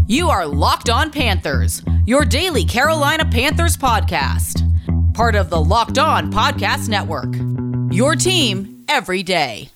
You are Locked On Panthers, your daily Carolina Panthers podcast. Part of the Locked On Podcast Network. Your team every day.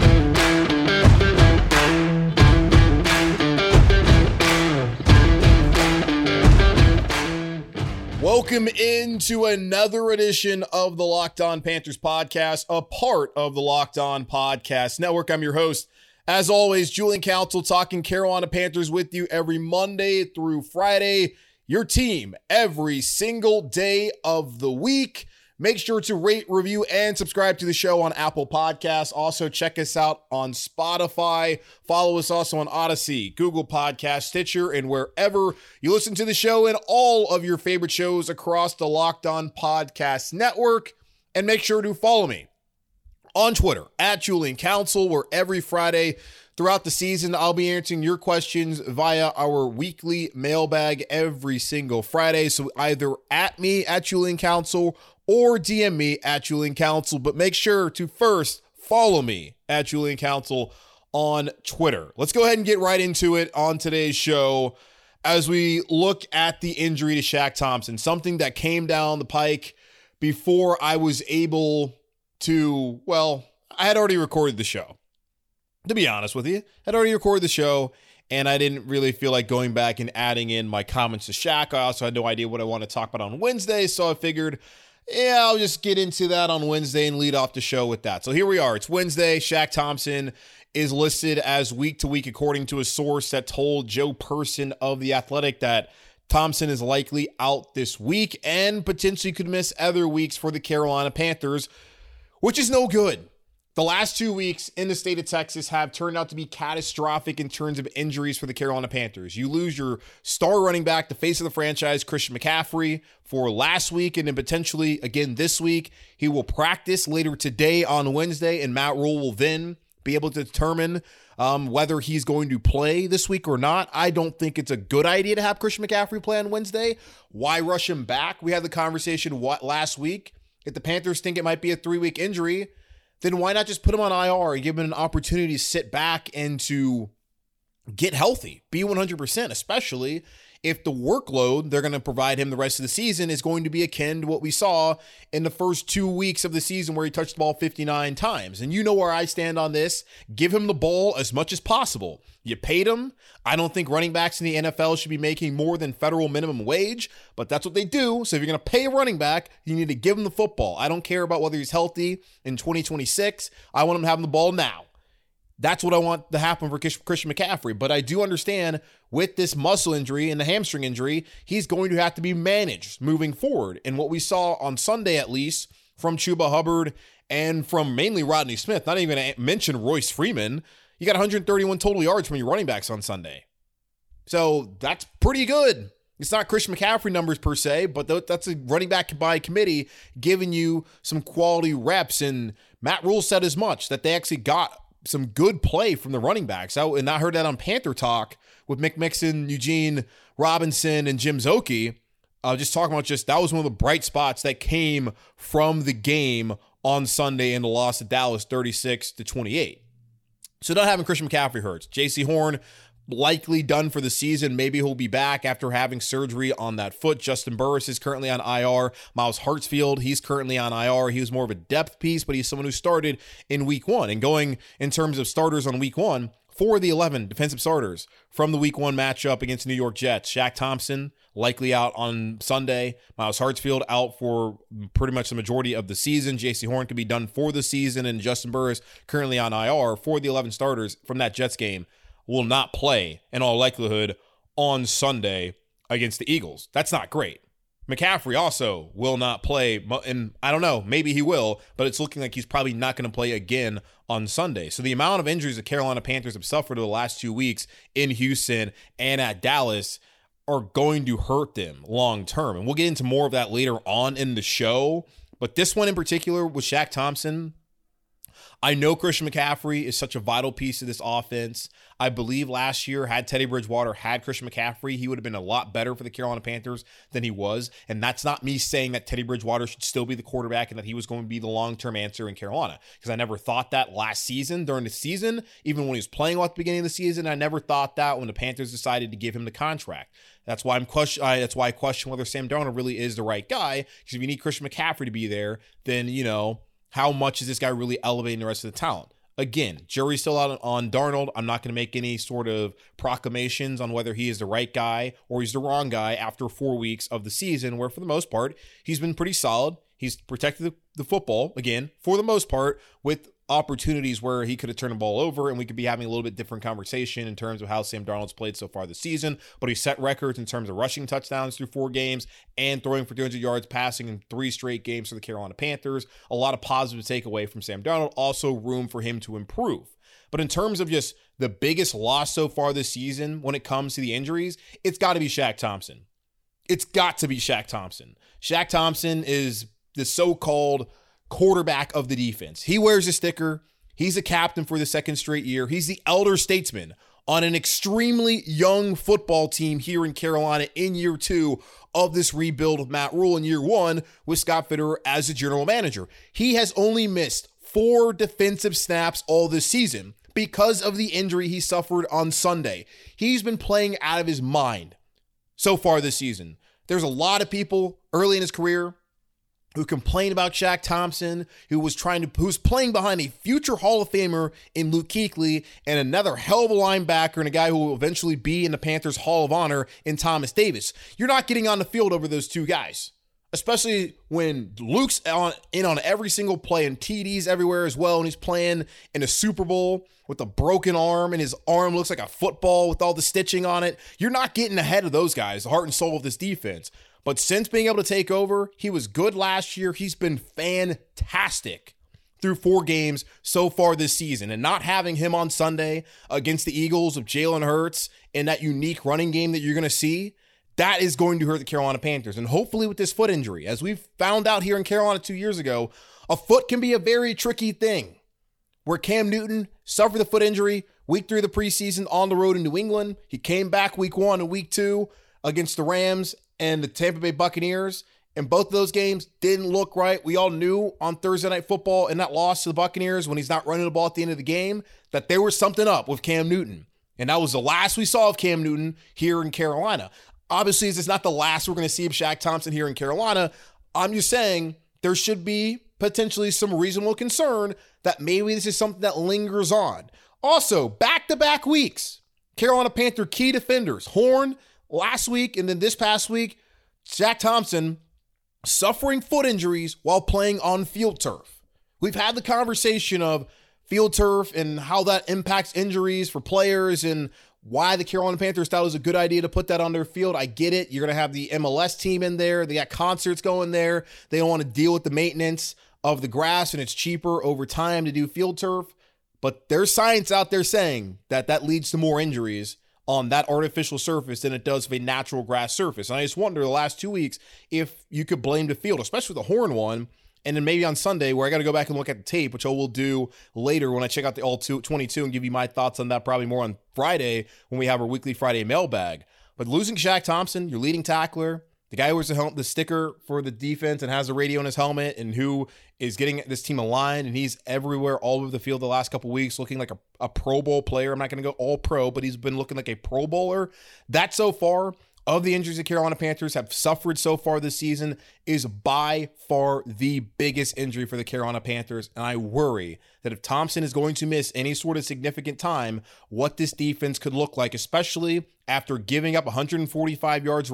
Welcome into another edition of the Locked On Panthers podcast, a part of the Locked On Podcast Network. I'm your host, as always, Julian Council, talking Carolina Panthers with you every Monday through Friday. Your team every single day of the week. Make sure to rate, review, and subscribe to the show on Apple Podcasts. Also, check us out on Spotify. Follow us also on Odyssey, Google Podcasts, Stitcher, and wherever you listen to the show and all of your favorite shows across the Locked On Podcast Network. And make sure to follow me on Twitter at Julian Council, where every Friday throughout the season, I'll be answering your questions via our weekly mailbag every single Friday. So either at me at Julian Council or DM me at Julian Council, but make sure to first follow me at Julian Council on Twitter. Let's go ahead and get right into it on today's show as we look at the injury to Shaq Thompson, something that came down the pike before I was able to, well, I had already recorded the show. To be honest with you, I'd already recorded the show, and I didn't really feel like going back and adding in my comments to Shaq. I also had no idea what I want to talk about on Wednesday, so I figured, yeah, I'll just get into that on Wednesday and lead off the show with that. So here we are. It's Wednesday. Shaq Thompson is listed as week to week, according to a source that told Joe Person of The Athletic that Thompson is likely out this week and potentially could miss other weeks for the Carolina Panthers, which is no good. The last 2 weeks in the state of Texas have turned out to be catastrophic in terms of injuries for the Carolina Panthers. You lose your star running back, the face of the franchise, Christian McCaffrey, for last week and then potentially again this week. He will practice later today on Wednesday, and Matt Rhule will then be able to determine whether he's going to play this week or not. I don't think it's a good idea to have Christian McCaffrey play on Wednesday. Why rush him back? We had the conversation last week. If the Panthers think it might be a 3-week injury, then why not just put him on IR and give him an opportunity to sit back and to get healthy, be 100%, especially if the workload they're going to provide him the rest of the season is going to be akin to what we saw in the first 2 weeks of the season where he touched the ball 59 times. And you know where I stand on this. Give him the ball as much as possible. You paid him. I don't think running backs in the NFL should be making more than federal minimum wage, but that's what they do. So if you're going to pay a running back, you need to give him the football. I don't care about whether he's healthy in 2026. I want him having the ball now. That's what I want to happen for Christian McCaffrey. But I do understand with this muscle injury and the hamstring injury, he's going to have to be managed moving forward. And what we saw on Sunday, at least, from Chuba Hubbard and from mainly Rodney Smith, not even going to mention Royce Freeman, you got 131 total yards from your running backs on Sunday. So that's pretty good. It's not Christian McCaffrey numbers per se, but that's a running back by committee giving you some quality reps. And Matt Rhule said as much, that they actually got some good play from the running backs. And I heard that on Panther Talk with Mick Mixon, Eugene Robinson, and Jim Szoke. Just talking about that was one of the bright spots that came from the game on Sunday in the loss to Dallas 36-28. So not having Christian McCaffrey hurts. J.C. Horn likely done for the season. Maybe he'll be back after having surgery on that foot. Justin Burris is currently on IR. Miles Hartsfield, he's currently on IR. He was more of a depth piece, but he's someone who started in week 1. And going in terms of starters on week 1, 4 of the 11 defensive starters from the week 1 matchup against New York Jets. Shaq Thompson likely out on Sunday. Miles Hartsfield out for pretty much the majority of the season. J.C. Horn could be done for the season, and Justin Burris currently on IR. 4 of the 11 starters from that Jets game will not play in all likelihood on Sunday against the Eagles. That's not great. McCaffrey also will not play, and I don't know, maybe he will, but it's looking like he's probably not going to play again on Sunday. So the amount of injuries the Carolina Panthers have suffered over the last 2 weeks in Houston and at Dallas are going to hurt them long term. And we'll get into more of that later on in the show. But this one in particular with Shaq Thompson, I know Christian McCaffrey is such a vital piece of this offense. I believe last year, had Teddy Bridgewater had Christian McCaffrey, he would have been a lot better for the Carolina Panthers than he was. And that's not me saying that Teddy Bridgewater should still be the quarterback and that he was going to be the long-term answer in Carolina, because I never thought that last season during the season, even when he was playing at the beginning of the season. I never thought that when the Panthers decided to give him the contract. That's why I question whether Sam Darnold really is the right guy, because if you need Christian McCaffrey to be there, then, how much is this guy really elevating the rest of the talent? Again, jury's still out on Darnold. I'm not going to make any sort of proclamations on whether he is the right guy or he's the wrong guy after 4 weeks of the season, where for the most part, he's been pretty solid. He's protected the football, again, for the most part, with opportunities where he could have turned the ball over, and we could be having a little bit different conversation in terms of how Sam Darnold's played so far this season. But he set records in terms of rushing touchdowns through 4 games and throwing for 200 yards passing in 3 straight games for the Carolina Panthers. A lot of positive to take away from Sam Darnold. Also room for him to improve. But in terms of just the biggest loss so far this season when it comes to the injuries, it's got to be Shaq Thompson. It's got to be Shaq Thompson. Shaq Thompson is the so-called quarterback of the defense. He wears a sticker. He's a captain for the 2nd straight year. He's the elder statesman on an extremely young football team here in Carolina in year 2 of this rebuild with Matt Rule, in year 1 with Scott Fitterer as the general manager. He has only missed 4 defensive snaps all this season because of the injury he suffered on Sunday. He's been playing out of his mind so far this season. There's a lot of people early in his career who complained about Shaq Thompson, who's playing behind a future Hall of Famer in Luke Kuechly and another hell of a linebacker and a guy who will eventually be in the Panthers Hall of Honor in Thomas Davis. You're not getting on the field over those 2 guys, especially when Luke's in on every single play and TDs everywhere as well, and he's playing in a Super Bowl with a broken arm, and his arm looks like a football with all the stitching on it. You're not getting ahead of those guys, the heart and soul of this defense. But since being able to take over, he was good last year. He's been fantastic through 4 games so far this season. And not having him on Sunday against the Eagles of Jalen Hurts and that unique running game that you're going to see, that is going to hurt the Carolina Panthers. And hopefully with this foot injury, as we've found out here in Carolina 2 years ago, a foot can be a very tricky thing. Where Cam Newton suffered the foot injury week 3 of the preseason on the road in New England. He came back week 1 and week 2 against the Rams and the Tampa Bay Buccaneers, and both of those games didn't look right. We all knew on Thursday Night Football in that loss to the Buccaneers when he's not running the ball at the end of the game that there was something up with Cam Newton. And that was the last we saw of Cam Newton here in Carolina. Obviously, it's not the last we're going to see of Shaq Thompson here in Carolina. I'm just saying there should be potentially some reasonable concern that maybe this is something that lingers on. Also, back-to-back weeks, Carolina Panther key defenders, Horn last week, and then this past week, Shaq Thompson suffering foot injuries while playing on field turf. We've had the conversation of field turf and how that impacts injuries for players and why the Carolina Panthers thought it was a good idea to put that on their field. I get it. You're going to have the MLS team in there. They got concerts going there. They don't want to deal with the maintenance of the grass, and it's cheaper over time to do field turf. But there's science out there saying that leads to more injuries on that artificial surface than it does of a natural grass surface. And I just wonder the last 2 weeks if you could blame the field, especially the Horn one, and then maybe on Sunday where I got to go back and look at the tape, which I will do later when I check out the all 22 and give you my thoughts on that probably more on Friday when we have our weekly Friday mailbag. But losing Shaq Thompson, your leading tackler, the guy who wears the sticker for the defense and has the radio in his helmet and who is getting this team aligned, and he's everywhere all over the field the last couple weeks looking like a Pro Bowl player. I'm not going to go all pro, but he's been looking like a Pro Bowler. That so far of the injuries the Carolina Panthers have suffered so far this season is by far the biggest injury for the Carolina Panthers. And I worry that if Thompson is going to miss any sort of significant time, what this defense could look like, especially after giving up 245 yards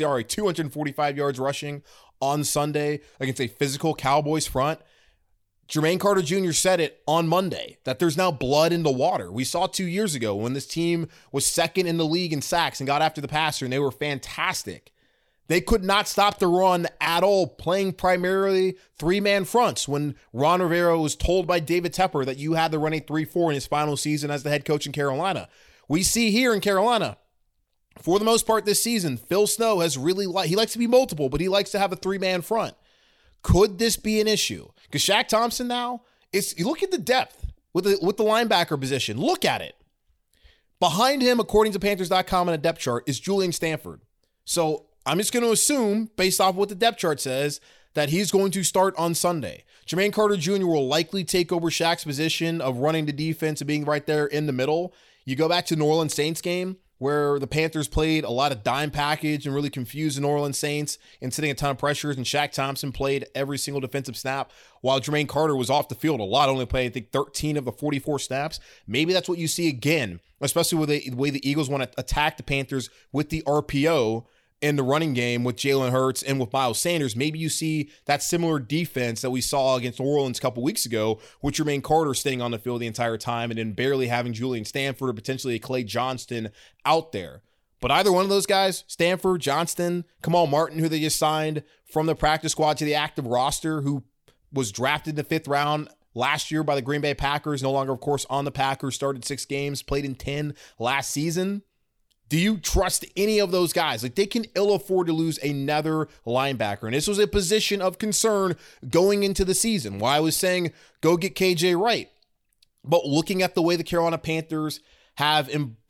rushing on Sunday against a physical Cowboys front. Jermaine Carter Jr. said it on Monday that there's now blood in the water. We saw 2 years ago when this team was second in the league in sacks and got after the passer, and they were fantastic. They could not stop the run at all, playing primarily 3-man fronts when Ron Rivera was told by David Tepper that you had to run a 3-4 in his final season as the head coach in Carolina. We see here in Carolina, for the most part this season, Phil Snow has he likes to be multiple, but he likes to have a 3-man front. Could this be an issue? Because Shaq Thompson now is you look at the depth with the linebacker position. Look at it. Behind him, according to Panthers.com on a depth chart, is Julian Stanford. So I'm just going to assume, based off what the depth chart says, that he's going to start on Sunday. Jermaine Carter Jr. will likely take over Shaq's position of running the defense and being right there in the middle. You go back to New Orleans Saints game where the Panthers played a lot of dime package and really confused the New Orleans Saints and sitting a ton of pressures, and Shaq Thompson played every single defensive snap while Jermaine Carter was off the field a lot, only played, I think, 13 of the 44 snaps. Maybe that's what you see again, especially with the way the Eagles want to attack the Panthers with the RPO in the running game with Jalen Hurts and with Miles Sanders. Maybe you see that similar defense that we saw against New Orleans a couple weeks ago, with Jermaine Carter staying on the field the entire time and then barely having Julian Stanford or potentially a Clay Johnston out there. But either one of those guys, Stanford, Johnston, Kamal Martin, who they just signed from the practice squad to the active roster, who was drafted in the 5th round last year by the Green Bay Packers, no longer, of course, on the Packers, started 6 games, played in 10 last season. Do you trust any of those guys? Like, they can ill afford to lose another linebacker. And this was a position of concern going into the season. Why I was saying go get KJ Wright. But looking at the way the Carolina Panthers have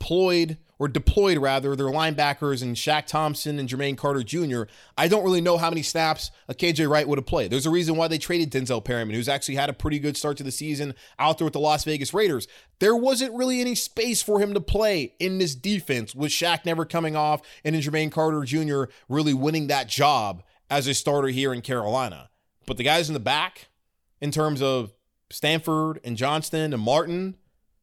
deployed their linebackers and Shaq Thompson and Jermaine Carter Jr., I don't really know how many snaps a KJ Wright would have played. There's a reason why they traded Denzel Perryman, who's actually had a pretty good start to the season out there with the Las Vegas Raiders. There wasn't really any space for him to play in this defense, with Shaq never coming off and then Jermaine Carter Jr. really winning that job as a starter here in Carolina. But the guys in the back, in terms of Stanford and Johnston and Martin,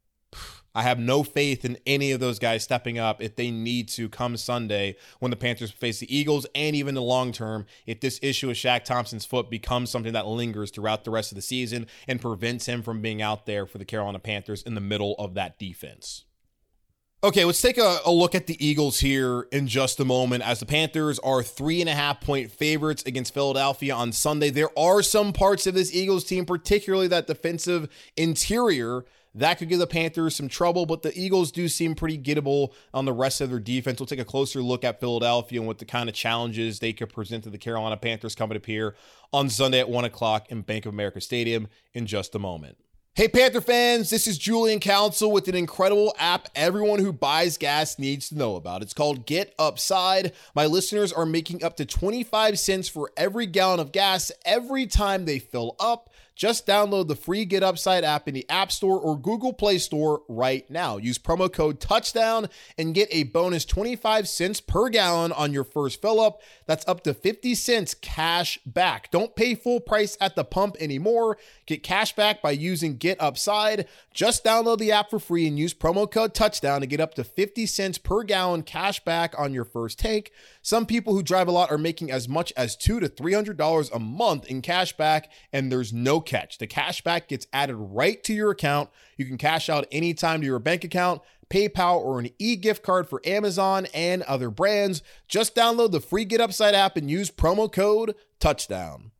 I have no faith in any of those guys stepping up if they need to come Sunday when the Panthers face the Eagles, and even in the long term, if this issue with Shaq Thompson's foot becomes something that lingers throughout the rest of the season and prevents him from being out there for the Carolina Panthers in the middle of that defense. Okay, let's take a look at the Eagles here in just a moment, as the Panthers are 3.5-point favorites against Philadelphia on Sunday. There are some parts of this Eagles team, particularly that defensive interior, that could give the Panthers some trouble, but the Eagles do seem pretty gettable on the rest of their defense. We'll take a closer look at Philadelphia and what the kind of challenges they could present to the Carolina Panthers coming up here on Sunday at 1 o'clock in Bank of America Stadium in just a moment. Hey, Panther fans, this is Julian Council with an incredible app everyone who buys gas needs to know about. It's called Get Upside. My listeners are making up to 25 cents for every gallon of gas every time they fill up. Just download the free Get Upside app in the App Store or Google Play Store right now. Use promo code TOUCHDOWN and get a bonus 25 cents per gallon on your first fill up. That's up to 50 cents cash back. Don't pay full price at the pump anymore. Get cash back by using Get Upside. Just download the app for free and use promo code TOUCHDOWN to get up to 50 cents per gallon cash back on your first take. Some people who drive a lot are making as much as $200 to $300 a month in cash back, and there's no catch. The cash back gets added right to your account. You can cash out anytime to your bank account, PayPal, or an e-gift card for Amazon and other brands. Just download the free Get Upside app and use promo code TOUCHDOWN.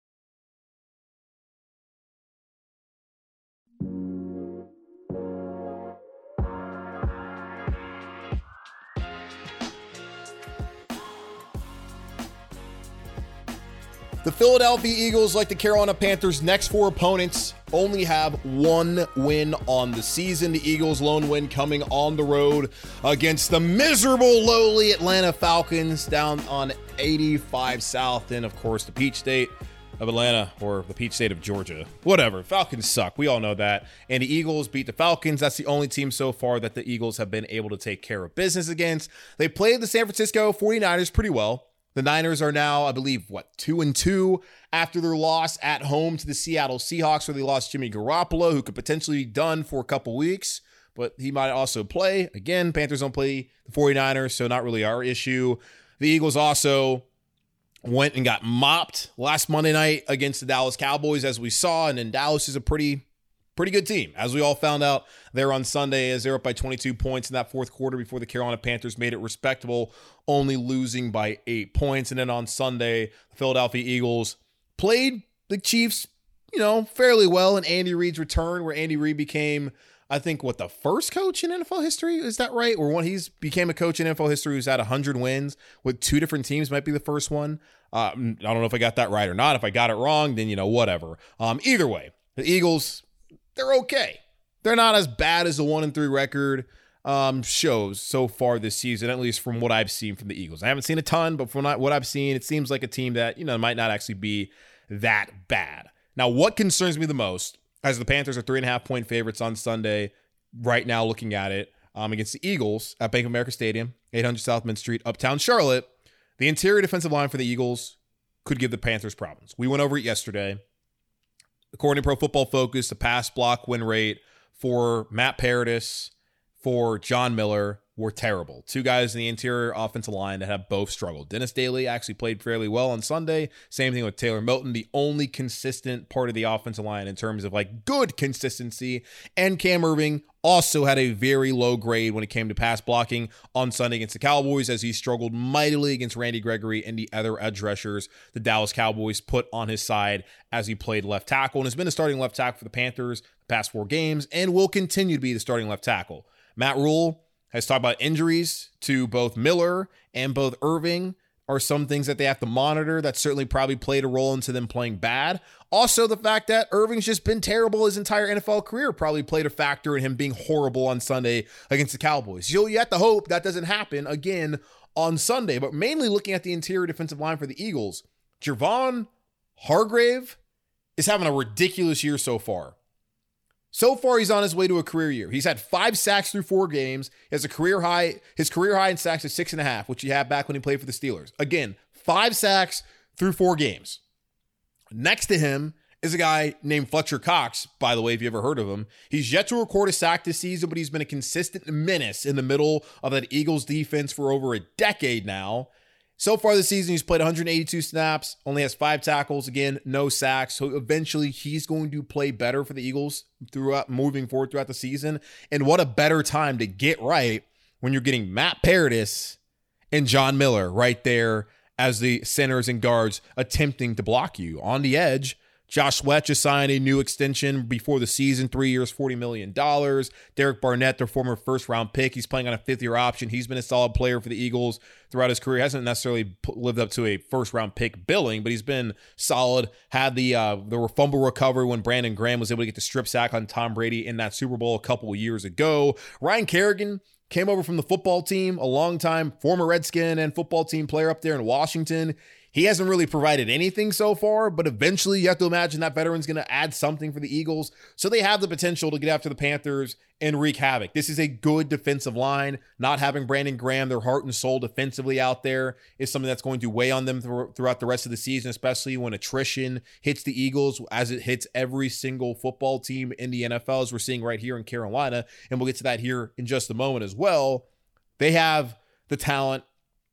The Philadelphia Eagles, like the Carolina Panthers' next 4 opponents, only have 1 win on the season. The Eagles' lone win coming on the road against the miserable, lowly Atlanta Falcons down on 85 South, and of course the Peach State of Atlanta, or the Peach State of Georgia. Whatever. Falcons suck. We all know that. And the Eagles beat the Falcons. That's the only team so far that the Eagles have been able to take care of business against. They played the San Francisco 49ers pretty well. The Niners are now, I believe, 2-2 after their loss at home to the Seattle Seahawks, where they lost Jimmy Garoppolo, who could potentially be done for a couple weeks, but he might also play. Again, Panthers don't play the 49ers, so not really our issue. The Eagles also went and got mopped last Monday night against the Dallas Cowboys, as we saw, and then Dallas is a pretty good team. As we all found out there on Sunday, as they're up by 22 points in that fourth quarter before the Carolina Panthers made it respectable, only losing by 8 points. And then on Sunday, the Philadelphia Eagles played the Chiefs, fairly well in Andy Reid's return, where Andy Reid became, I think, the first coach in NFL history? Is that right? Or when he's became a coach in NFL history who's had 100 wins with 2 different teams, might be the first one. I don't know if I got that right or not. If I got it wrong, then, whatever. Either way, The Eagles, they're okay. They're not as bad as the 1-3 record shows so far this season, at least from what I've seen from the Eagles. I haven't seen a ton, but from what I've seen, it seems like a team that, might not actually be that bad. Now, what concerns me the most, as the Panthers are 3.5-point favorites on Sunday, right now looking at it, against the Eagles at Bank of America Stadium, 800 South Mint Street, Uptown Charlotte, the interior defensive line for the Eagles could give the Panthers problems. We went over it yesterday. According to Pro Football Focus, the pass block win rate for Matt Paradis, for John Miller, were terrible. Two guys in the interior offensive line that have both struggled. Dennis Daly actually played fairly well on Sunday. Same thing with Taylor Moton, the only consistent part of the offensive line in terms of good consistency. And Cam Irving also had a very low grade when it came to pass blocking on Sunday against the Cowboys, as he struggled mightily against Randy Gregory and the other edge rushers the Dallas Cowboys put on his side as he played left tackle and has been a starting left tackle for the Panthers the past 4 games and will continue to be the starting left tackle. Matt Rule has talked about injuries to both Miller and both Irving are some things that they have to monitor. That certainly probably played a role into them playing bad. Also, the fact that Irving's just been terrible his entire NFL career probably played a factor in him being horrible on Sunday against the Cowboys. You have to hope that doesn't happen again on Sunday. But mainly looking at the interior defensive line for the Eagles, Javon Hargrave is having a ridiculous year so far. So far, he's on his way to a career year. He's had 5 sacks through 4 games. He has a career high. His career high in sacks is 6.5, which he had back when he played for the Steelers. Again, 5 sacks through 4 games. Next to him is a guy named Fletcher Cox, by the way, if you ever heard of him. He's yet to record a sack this season, but he's been a consistent menace in the middle of that Eagles defense for over a decade now. So far this season, he's played 182 snaps, only has 5 tackles, again, no sacks. So eventually he's going to play better for the Eagles moving forward throughout the season. And what a better time to get right when you're getting Matt Paradis and John Miller right there as the centers and guards attempting to block you. On the edge, Josh Sweat just signed a new extension before the season, 3 years, $40 million. Derek Barnett, their former first-round pick, he's playing on a 5th-year option. He's been a solid player for the Eagles throughout his career. Hasn't necessarily lived up to a first-round pick billing, but he's been solid. Had the fumble recovery when Brandon Graham was able to get the strip sack on Tom Brady in that Super Bowl a couple of years ago. Ryan Kerrigan came over from the football team, a long-time former Redskin and football team player up there in Washington. He hasn't really provided anything so far, but eventually you have to imagine that veteran's going to add something for the Eagles. So they have the potential to get after the Panthers and wreak havoc. This is a good defensive line. Not having Brandon Graham, their heart and soul defensively out there, is something that's going to weigh on them throughout the rest of the season, especially when attrition hits the Eagles, as it hits every single football team in the NFL, as we're seeing right here in Carolina. And we'll get to that here in just a moment as well. They have the talent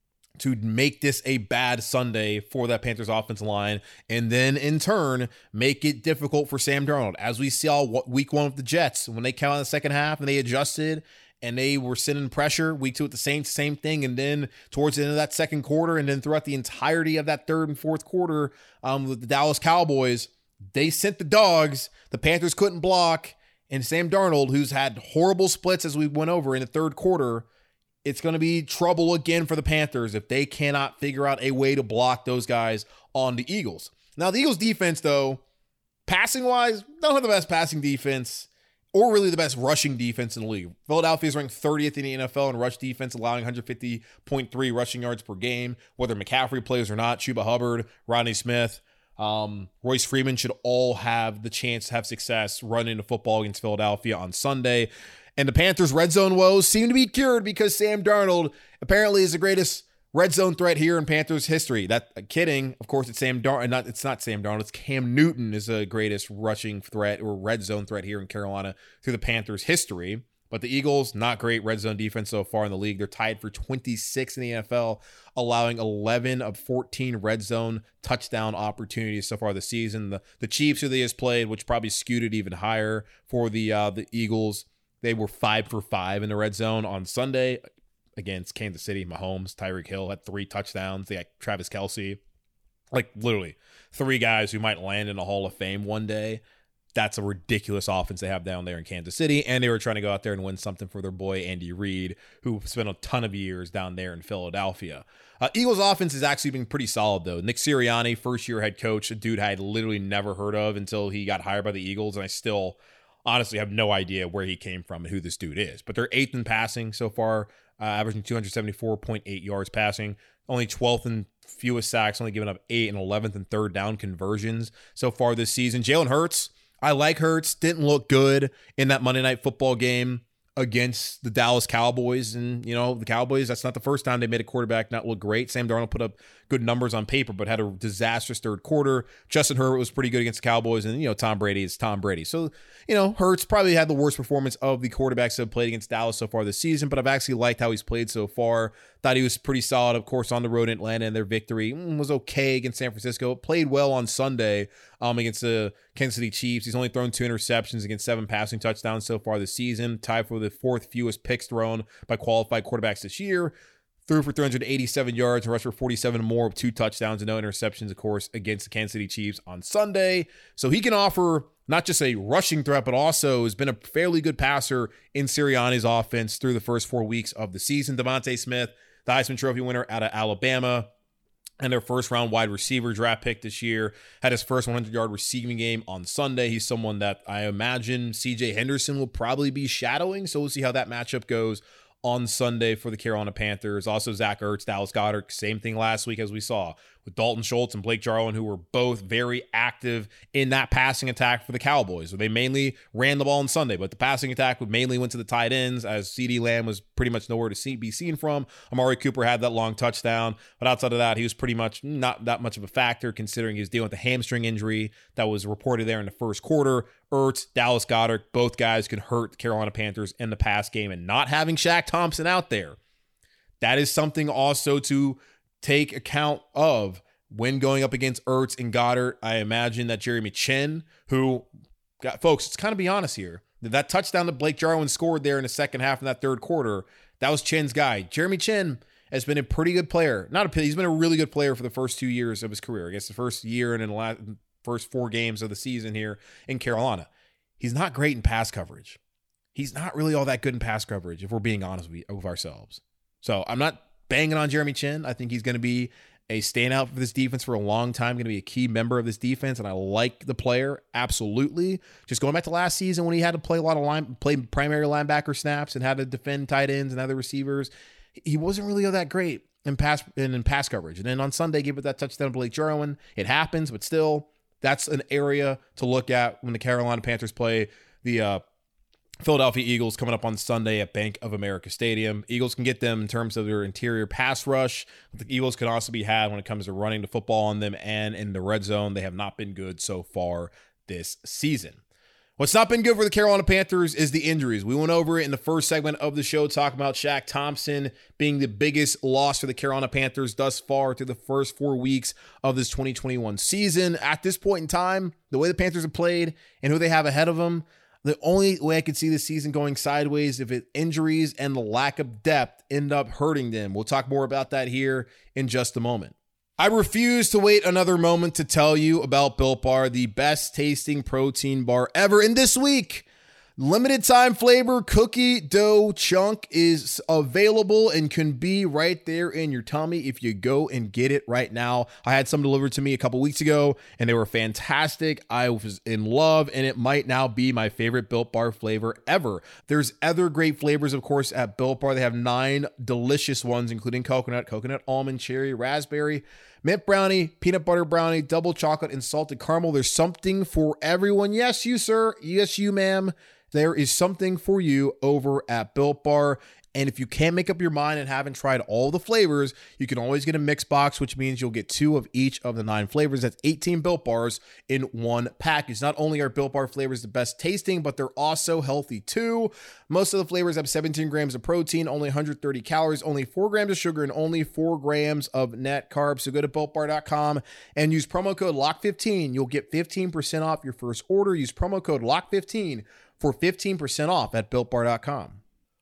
to make this a bad Sunday for that Panthers offensive line, and then in turn make it difficult for Sam Darnold. As we saw week 1 with the Jets, when they came out in the second half and they adjusted and they were sending pressure, week 2 with the same thing, and then towards the end of that second quarter and then throughout the entirety of that third and fourth quarter with the Dallas Cowboys, they sent the dogs. The Panthers couldn't block, and Sam Darnold, who's had horrible splits as we went over in the third quarter, it's going to be trouble again for the Panthers if they cannot figure out a way to block those guys on the Eagles. Now, the Eagles defense, though, passing-wise, don't have the best passing defense or really the best rushing defense in the league. Philadelphia is ranked 30th in the NFL in rush defense, allowing 150.3 rushing yards per game. Whether McCaffrey plays or not, Chuba Hubbard, Rodney Smith, Royce Freeman should all have the chance to have success running the football against Philadelphia on Sunday. And the Panthers' red zone woes seem to be cured because Sam Darnold apparently is the greatest red zone threat here in Panthers history. Kidding. Of course, it's Sam Darnold. It's not Sam Darnold. It's Cam Newton is the greatest rushing threat or red zone threat here in Carolina through the Panthers' history. But the Eagles, not great red zone defense so far in the league. They're tied for 26 in the NFL, allowing 11 of 14 red zone touchdown opportunities so far this season. The Chiefs, who they just played, which probably skewed it even higher for the Eagles, they were 5 for 5 in the red zone on Sunday against Kansas City. Mahomes, Tyreek Hill had 3 touchdowns. They had Travis Kelce, literally 3 guys who might land in the Hall of Fame one day. that's a ridiculous offense they have down there in Kansas City. And they were trying to go out there and win something for their boy, Andy Reid, who spent a ton of years down there in Philadelphia. Eagles offense has actually been pretty solid, though. Nick Sirianni, first-year head coach, a dude I had literally never heard of until he got hired by the Eagles, and I still honestly have no idea where he came from and who this dude is. But they're 8th in passing so far, averaging 274.8 yards passing, only 12th in fewest sacks, only giving up 8, and 11th in third down conversions so far this season. Jalen Hurts, I like Hurts, didn't look good in that Monday Night Football game against the Dallas Cowboys. And, the Cowboys, that's not the first time they made a quarterback not look great. Sam Darnold put up good numbers on paper, but had a disastrous third quarter. Justin Herbert was pretty good against the Cowboys, and, Tom Brady is Tom Brady. So, Hurts probably had the worst performance of the quarterbacks that have played against Dallas so far this season, but I've actually liked how he's played so far. Thought he was pretty solid, of course, on the road in Atlanta, and their victory was okay against San Francisco. Played well on Sunday against the Kansas City Chiefs. He's only thrown 2 interceptions against 7 passing touchdowns so far this season, tied for the 4th fewest picks thrown by qualified quarterbacks this year. Threw for 387 yards and rushed for 47 more with 2 touchdowns and no interceptions, of course, against the Kansas City Chiefs on Sunday. So he can offer not just a rushing threat, but also has been a fairly good passer in Sirianni's offense through the first 4 weeks of the season. Devontae Smith, the Heisman Trophy winner out of Alabama, and their first-round wide receiver draft pick this year, had his first 100-yard receiving game on Sunday. He's someone that I imagine C.J. Henderson will probably be shadowing, so we'll see how that matchup goes on Sunday for the Carolina Panthers. Also, Zach Ertz, Dallas Goedert, same thing last week as we saw with Dalton Schultz and Blake Jarwin, who were both very active in that passing attack for the Cowboys. So they mainly ran the ball on Sunday, but the passing attack mainly went to the tight ends, as CeeDee Lamb was pretty much nowhere to be seen from. Amari Cooper had that long touchdown, but outside of that, he was pretty much not that much of a factor, considering he was dealing with a hamstring injury that was reported there in the first quarter. Ertz, Dallas Goedert, both guys could hurt the Carolina Panthers in the pass game, and not having Shaq Thompson out there, that is something also to take account of when going up against Ertz and Goddard. I imagine that Jeremy Chinn, folks, let's kind of be honest here, that touchdown that Blake Jarwin scored there in the second half of that third quarter, that was Chinn's guy. Jeremy Chinn has been a pretty good player. He's been a really good player for the first 2 years of his career. I guess the first year and in the first 4 games of the season here in Carolina. He's not great in pass coverage. He's not really all that good in pass coverage, if we're being honest with ourselves. So I'm not banging on Jeremy Chinn. I think he's going to be a standout for this defense for a long time, going to be a key member of this defense, and I like the player, absolutely. Just going back to last season when he had to play a lot of play primary linebacker snaps and had to defend tight ends and other receivers, he wasn't really all that great in pass coverage. And then on Sunday, gave it that touchdown to Blake Jarwin. It happens, but still, that's an area to look at when the Carolina Panthers play the Philadelphia Eagles coming up on Sunday at Bank of America Stadium. Eagles can get them in terms of their interior pass rush. But the Eagles can also be had when it comes to running the football on them and in the red zone. They have not been good so far this season. What's not been good for the Carolina Panthers is the injuries. We went over it in the first segment of the show, talking about Shaq Thompson being the biggest loss for the Carolina Panthers thus far through the first 4 weeks of this 2021 season. At this point in time, the way the Panthers have played and who they have ahead of them, the only way I could see this season going sideways if injuries and the lack of depth end up hurting them. We'll talk more about that here in just a moment. I refuse to wait another moment to tell you about Built Bar, the best tasting protein bar ever. And this week, limited time flavor cookie dough chunk is available and can be right there in your tummy if you go and get it right now. I had some delivered to me a couple weeks ago and they were fantastic. I was in love, and it might now be my favorite Built Bar flavor ever. There's other great flavors, of course, at Built Bar. They have 9 delicious ones, including coconut, almond, cherry, raspberry, mint brownie, peanut butter brownie, double chocolate, and salted caramel. There's something for everyone. Yes, you, sir. Yes, you, ma'am. There is something for you over at Built Bar. And if you can't make up your mind and haven't tried all the flavors, you can always get a mix box, which means you'll get 2 of each of the 9 flavors. That's 18 Built Bars in one package. Not only are Built Bar flavors the best tasting, but they're also healthy too. Most of the flavors have 17 grams of protein, only 130 calories, only 4 grams of sugar, and only 4 grams of net carbs. So go to BuiltBar.com and use promo code LOCK15. You'll get 15% off your first order. Use promo code LOCK15 for 15% off at BuiltBar.com.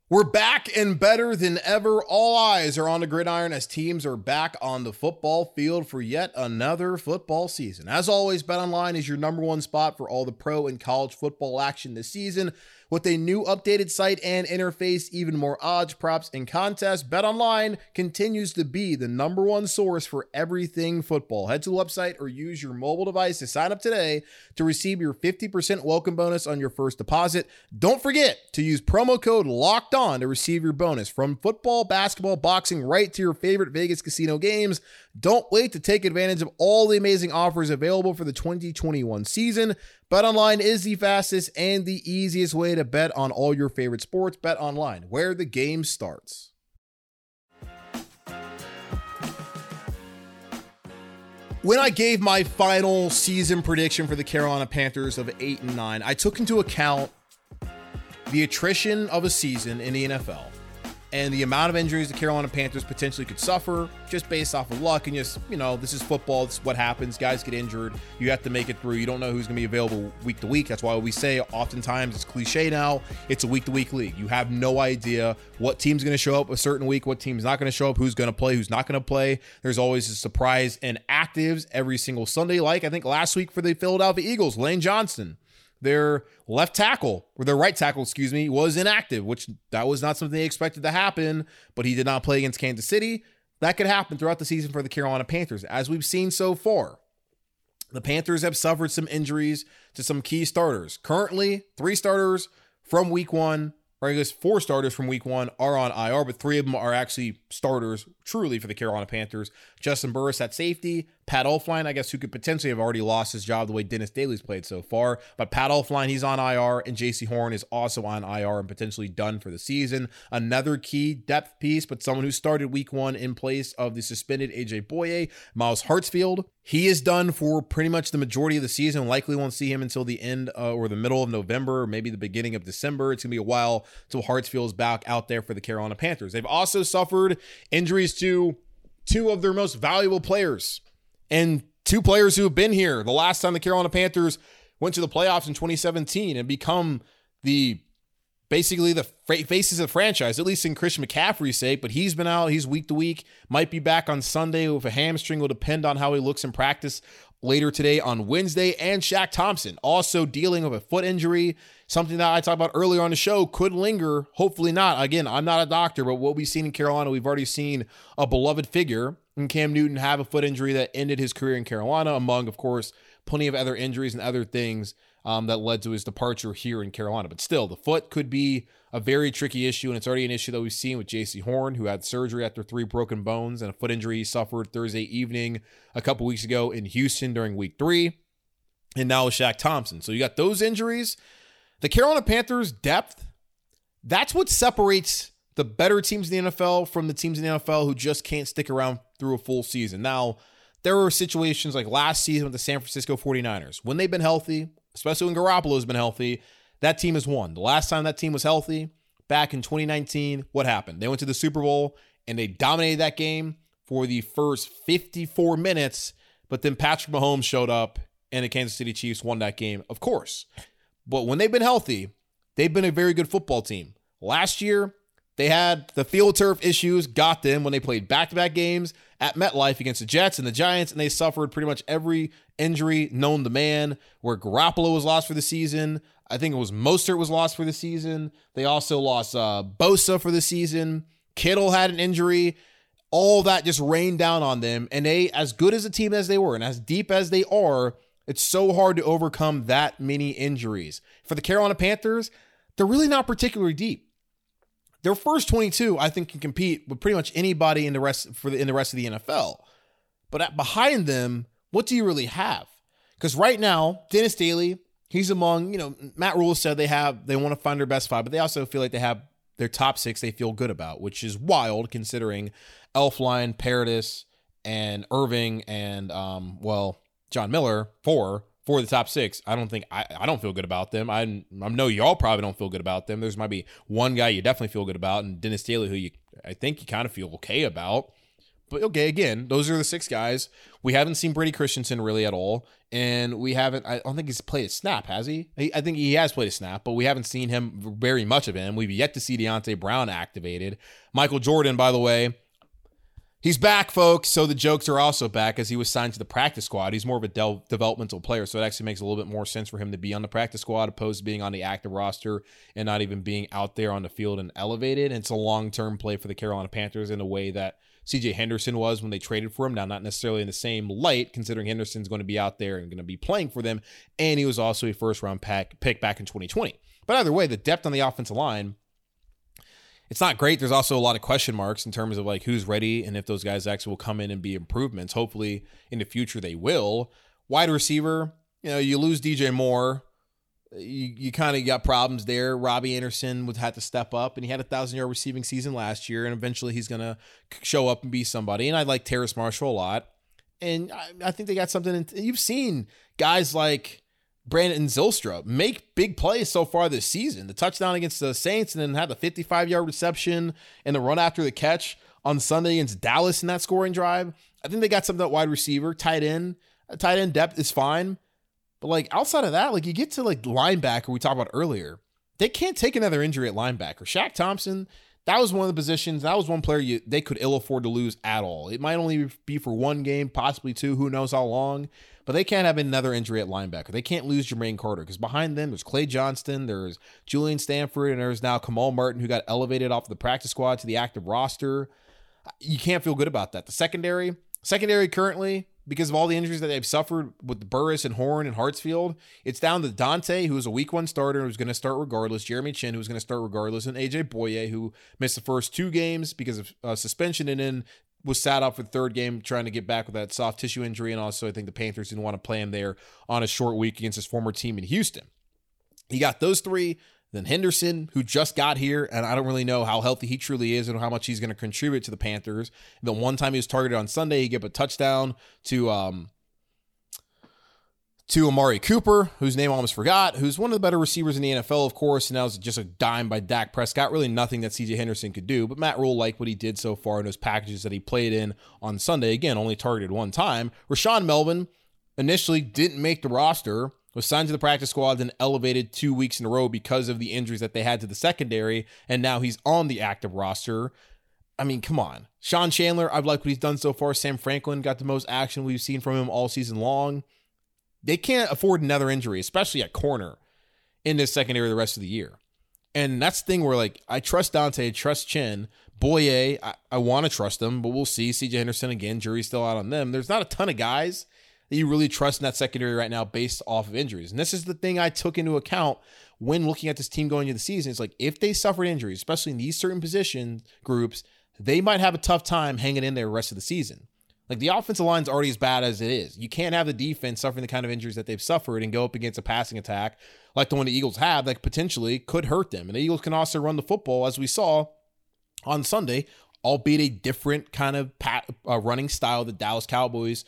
We're back and better than ever. All eyes are on the gridiron as teams are back on the football field for yet another football season. As always, BetOnline is your number one spot for all the pro and college football action this season. With a new updated site and interface, even more odds, props, and contests, BetOnline continues to be the number one source for everything football. Head to the website or use your mobile device to sign up today to receive your 50% welcome bonus on your first deposit. Don't forget to use promo code LOCKEDON to receive your bonus. From football, basketball, boxing, right to your favorite Vegas casino games. Don't wait to take advantage of all the amazing offers available for the 2021 season. BetOnline is the fastest and the easiest way to bet on all your favorite sports. BetOnline, where the game starts. When I gave my final season prediction for the Carolina Panthers of 8-9, I took into account the attrition of a season in the NFL and the amount of injuries the Carolina Panthers potentially could suffer just based off of luck. And just, this is football. This is what happens. Guys get injured. You have to make it through. You don't know who's going to be available week to week. That's why we say oftentimes, it's cliche now, it's a week-to-week league. You have no idea what team's going to show up a certain week, what team's not going to show up, who's going to play, who's not going to play. There's always a surprise and actives every single Sunday. Like I think last week for the Philadelphia Eagles, Lane Johnson, their right tackle, was inactive, which that was not something they expected to happen, but he did not play against Kansas City. That could happen throughout the season for the Carolina Panthers. As we've seen so far, the Panthers have suffered some injuries to some key starters. Currently, 3 starters from week 1, or I guess 4 starters from week 1 are on IR, but 3 of them are actually starters truly for the Carolina Panthers. Justin Burris at safety, Pat Elflein, I guess, who could potentially have already lost his job the way Dennis Daly's played so far. But Pat Elflein, he's on IR, and JC Horn is also on IR and potentially done for the season. Another key depth piece, but someone who started week 1 in place of the suspended AJ Boye, Miles Hartsfield. He is done for pretty much the majority of the season. Likely won't see him until the end or the middle of November, or maybe the beginning of December. It's going to be a while until Hartsfield's back out there for the Carolina Panthers. They've also suffered injuries to 2 of their most valuable players, and 2 players who have been here. The last time the Carolina Panthers went to the playoffs in 2017 and become basically the faces of the franchise, at least in Christian McCaffrey's sake, but he's been out. He's week to week, might be back on Sunday with a hamstring. Will depend on how he looks in practice later today on Wednesday. And Shaq Thompson also dealing with a foot injury, something that I talked about earlier on the show could linger. Hopefully not. Again, I'm not a doctor, but what we've seen in Carolina, we've already seen a beloved figure in Cam Newton have a foot injury that ended his career in Carolina, among, of course, plenty of other injuries and other things that led to his departure here in Carolina. But still, the foot could be a very tricky issue, and it's already an issue that we've seen with JC Horn, who had surgery after 3 broken bones and a foot injury he suffered Thursday evening a couple weeks ago in Houston during week 3, and now with Shaq Thompson. So you got those injuries. The Carolina Panthers' depth, that's what separates the better teams in the NFL from the teams in the NFL who just can't stick around through a full season. Now, there were situations like last season with the San Francisco 49ers. When they've been healthy, especially when Garoppolo's been healthy, that team has won. The last time that team was healthy, back in 2019, what happened? They went to the Super Bowl and they dominated that game for the first 54 minutes, but then Patrick Mahomes showed up and the Kansas City Chiefs won that game, of course. But when they've been healthy, they've been a very good football team. Last year, they had the field turf issues got them when they played back-to-back games at MetLife against the Jets and the Giants, and they suffered pretty much every injury known to man, where Garoppolo was lost for the season. I think it was Mostert was lost for the season. They also lost Bosa for the season. Kittle had an injury. All that just rained down on them, and they, as good as a team as they were and as deep as they are, it's so hard to overcome that many injuries. For the Carolina Panthers, they're really not particularly deep. Their first 22, I think, can compete with pretty much anybody in the rest of the NFL. But behind them, what do you really have? Because right now, Dennis Daly, he's among, Matt Rule said they want to find their best 5, but they also feel like they have their top 6 they feel good about, which is wild considering Elflein, Paradis, and Irving, and John Miller for the top 6. I don't feel good about them. I know y'all probably don't feel good about them. There's might be one guy you definitely feel good about, and Dennis Daly, who I think you kind of feel okay about. But okay, again, those are the 6 guys. We haven't seen Brady Christensen really at all. And I don't think he's played a snap, has he? I think he has played a snap, but we haven't seen him very much of him. We've yet to see Deonte Brown activated. Michael Jordan, by the way, he's back, folks. So the jokes are also back as he was signed to the practice squad. He's more of a developmental player, so it actually makes a little bit more sense for him to be on the practice squad opposed to being on the active roster and not even being out there on the field and elevated. And it's a long-term play for the Carolina Panthers in a way that CJ Henderson was when they traded for him. Now, not necessarily in the same light, considering Henderson's going to be out there and going to be playing for them, and he was also a first-round pick back in 2020. But either way, the depth on the offensive line, it's not great. There's also a lot of question marks in terms of like who's ready and if those guys actually will come in and be improvements. Hopefully, in the future, they will. Wide receiver, you lose DJ Moore. You kind of got problems there. Robbie Anderson would have to step up, and he had a 1,000-yard receiving season last year, and eventually he's going to show up and be somebody. And I like Terrace Marshall a lot, and I think they got something. You've seen guys like Brandon Zylstra make big plays so far this season. The touchdown against the Saints, and then had the 55-yard reception and the run after the catch on Sunday against Dallas in that scoring drive. I think they got something at wide receiver. Tight end depth is fine. But like outside of that, like you get to like linebacker we talked about earlier, they can't take another injury at linebacker. Shaq Thompson, that was one of the positions. That was one player they could ill afford to lose at all. It might only be for 1 game, possibly 2, who knows how long. But they can't have another injury at linebacker. They can't lose Jermaine Carter because behind them there's Clay Johnston, there's Julian Stanford, and there's now Kamal Martin, who got elevated off the practice squad to the active roster. You can't feel good about that. The secondary currently, because of all the injuries that they've suffered with Burris and Horn and Hartsfield, it's down to Dante, who's a week 1 starter, who's going to start regardless, Jeremy Chin, who's going to start regardless, and AJ Boye, who missed the first 2 games because of suspension and then was sat out for the 3rd game trying to get back with that soft tissue injury. And also I think the Panthers didn't want to play him there on a short week against his former team in Houston. You got those 3. Then Henderson, who just got here, and I don't really know how healthy he truly is and how much he's going to contribute to the Panthers. The one time he was targeted on Sunday, he gave a touchdown to Amari Cooper, whose name I almost forgot, who's one of the better receivers in the NFL, of course, and that was just a dime by Dak Prescott. Really nothing that CJ Henderson could do, but Matt Rule liked what he did so far in those packages that he played in on Sunday. Again, only targeted 1 time. Rashawn Melvin initially didn't make the roster, was signed to the practice squad, then elevated 2 weeks in a row because of the injuries that they had to the secondary, and now he's on the active roster. I mean, come on. Sean Chandler, I've liked what he's done so far. Sam Franklin got the most action we've seen from him all season long. They can't afford another injury, especially at corner, in this secondary the rest of the year. And that's the thing where, like, I trust Dante, trust Chin. Boye, I want to trust them, but we'll see. CJ Henderson, again, jury's still out on them. There's not a ton of guys that you really trust in that secondary right now based off of injuries. And this is the thing I took into account when looking at this team going into the season. It's like, if they suffered injuries, especially in these certain position groups, they might have a tough time hanging in there the rest of the season. Like, the offensive line's already as bad as it is. You can't have the defense suffering the kind of injuries that they've suffered and go up against a passing attack like the one the Eagles have that potentially could hurt them. And the Eagles can also run the football, as we saw on Sunday, albeit a different kind of running style that Dallas Cowboys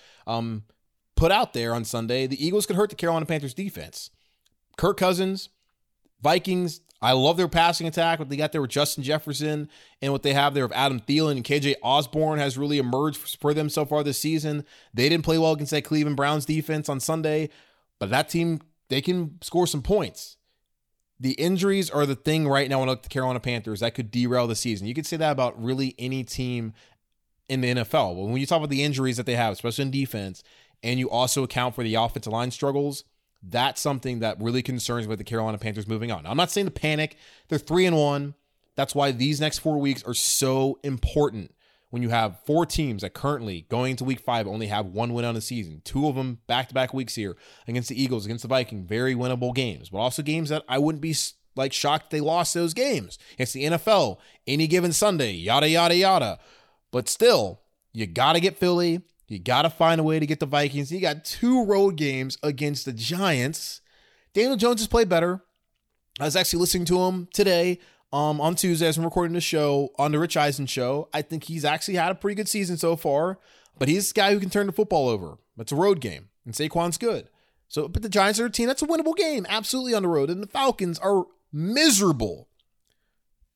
put out there on Sunday. The Eagles could hurt the Carolina Panthers defense. Kirk Cousins, Vikings, I love their passing attack. What they got there with Justin Jefferson and what they have there of Adam Thielen and KJ Osborne has really emerged for them so far this season. They didn't play well against that Cleveland Browns defense on Sunday, but that team, they can score some points. The injuries are the thing right now when I look at the Carolina Panthers that could derail the season. You could say that about really any team in the NFL. But when you talk about the injuries that they have, especially in defense, and you also account for the offensive line struggles, that's something that really concerns me with the Carolina Panthers moving on. Now, I'm not saying to panic. They're 3-1. That's why these next 4 weeks are so important. When you have 4 teams that currently, going into week 5, only have 1 win on the season. 2 of them back-to-back weeks here against the Eagles, against the Vikings. Very winnable games, but also games that I wouldn't be like shocked they lost those games. It's the NFL. Any given Sunday, yada, yada, yada. But still, you got to get Philly. You got to find a way to get the Vikings. You got 2 road games against the Giants. Daniel Jones has played better. I was actually listening to him today on Tuesday as I'm recording the show on the Rich Eisen show. I think he's actually had a pretty good season so far, but he's a guy who can turn the football over. It's a road game, and Saquon's good. But the Giants are a team that's a winnable game, absolutely on the road, and the Falcons are miserable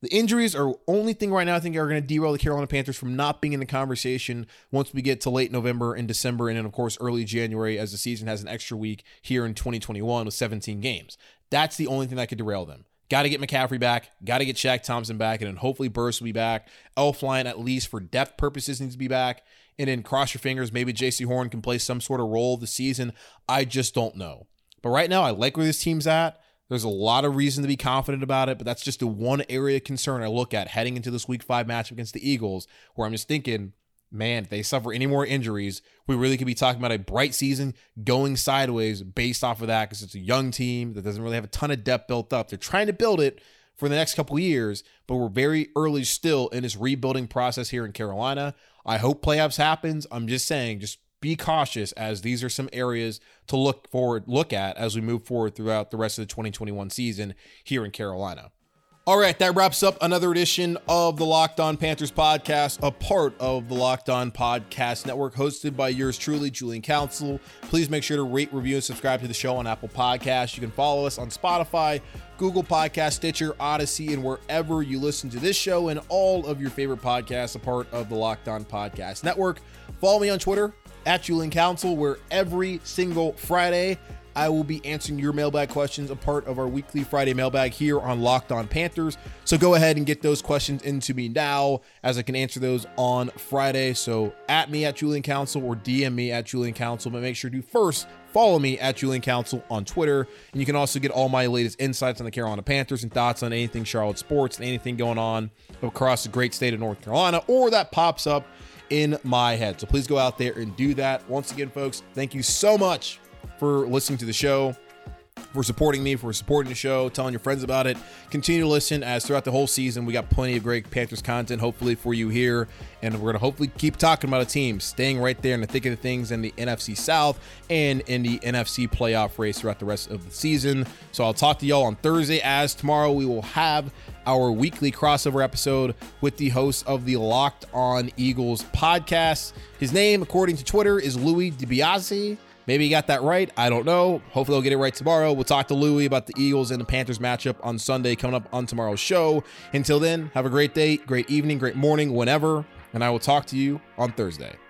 The injuries are only thing right now I think are going to derail the Carolina Panthers from not being in the conversation once we get to late November and December, and then of course early January as the season has an extra week here in 2021 with 17 games. That's the only thing that could derail them. Got to get McCaffrey back, got to get Shaq Thompson back, and then hopefully Burris will be back. Elflein, at least for depth purposes, needs to be back. And then cross your fingers, maybe J.C. Horn can play some sort of role this season. I just don't know. But right now, I like where this team's at. There's a lot of reason to be confident about it, but that's just the one area of concern I look at heading into this Week 5 matchup against the Eagles, where I'm just thinking, man, if they suffer any more injuries, we really could be talking about a bright season going sideways based off of that, because it's a young team that doesn't really have a ton of depth built up. They're trying to build it for the next couple of years, but we're very early still in this rebuilding process here in Carolina. I hope playoffs happens. I'm just saying, just be cautious, as these are some areas to look at as we move forward throughout the rest of the 2021 season here in Carolina. All right, that wraps up another edition of the Locked On Panthers podcast, a part of the Locked On Podcast Network, hosted by yours truly, Julian Council. Please make sure to rate, review, and subscribe to the show on Apple Podcasts. You can follow us on Spotify, Google Podcasts, Stitcher, Odyssey, and wherever you listen to this show and all of your favorite podcasts, a part of the Locked On Podcast Network. Follow me on Twitter at Julian Council, where every single Friday I will be answering your mailbag questions, a part of our weekly Friday mailbag here on Locked On Panthers. So go ahead and get those questions into me now, as I can answer those on Friday. So at me at Julian Council or DM me at Julian Council, but make sure to first follow me at Julian Council on Twitter. And you can also get all my latest insights on the Carolina Panthers and thoughts on anything Charlotte sports and anything going on across the great state of North Carolina, or that pops up in my head. So please go out there and do that. Once again, folks, thank you so much for listening to the show, for supporting me, for supporting the show, telling your friends about it. Continue to listen, as throughout the whole season, we got plenty of great Panthers content, hopefully, for you here. And we're going to hopefully keep talking about a team staying right there in the thick of the things in the NFC South and in the NFC playoff race throughout the rest of the season. So I'll talk to y'all on Thursday, as tomorrow we will have our weekly crossover episode with the host of the Locked On Eagles podcast. His name, according to Twitter, is Louis DiBiase. Maybe he got that right. I don't know. Hopefully I'll get it right tomorrow. We'll talk to Louis about the Eagles and the Panthers matchup on Sunday, coming up on tomorrow's show. Until then, have a great day, great evening, great morning, whenever, and I will talk to you on Thursday.